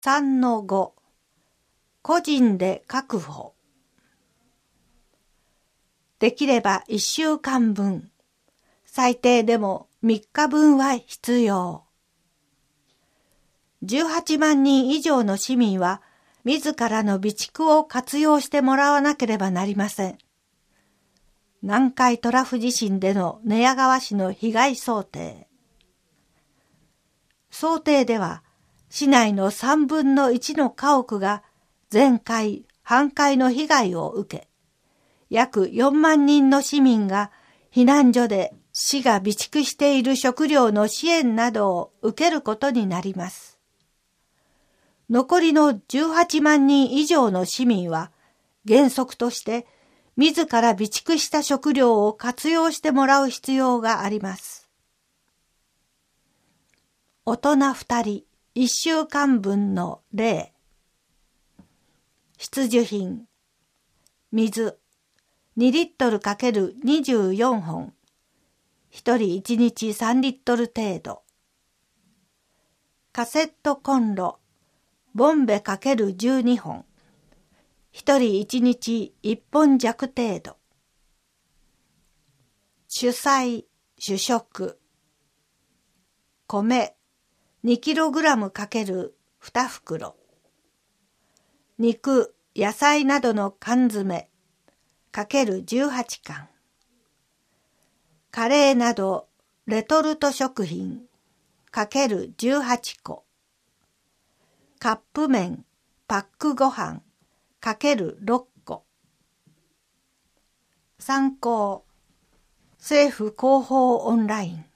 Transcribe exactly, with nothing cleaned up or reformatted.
さんのご 個人で確保。できればいっしゅうかんぶん、最低でもみっかぶんは必要。じゅうはちまんにん以上の市民は自らの備蓄を活用してもらわなければなりません。南海トラフ地震での寝屋川市の被害想定。想定では、市内のさんぶんのいちの家屋が全壊、半壊の被害を受け、約よんまんにんの市民が避難所で市が備蓄している食料の支援などを受けることになります。残りのじゅうはちまんにん以上の市民は原則として自ら備蓄した食料を活用してもらう必要があります。大人ふたりいっしゅうかんぶんの例。必需品。水にリットル ×にじゅうよん 本。ひとりいちにちさんリットル程度。カセットコンロ。ボンベ ×じゅうに 本。ひとりいちにちいっぽん弱程度。主菜、主食。米 にキログラム ×に 袋。肉、野菜などの缶詰 ×じゅうはち 缶。カレーなどレトルト食品 ×じゅうはち 個。カップ麺、パックご飯 ×ろっ 個。参考、政府広報オンライン。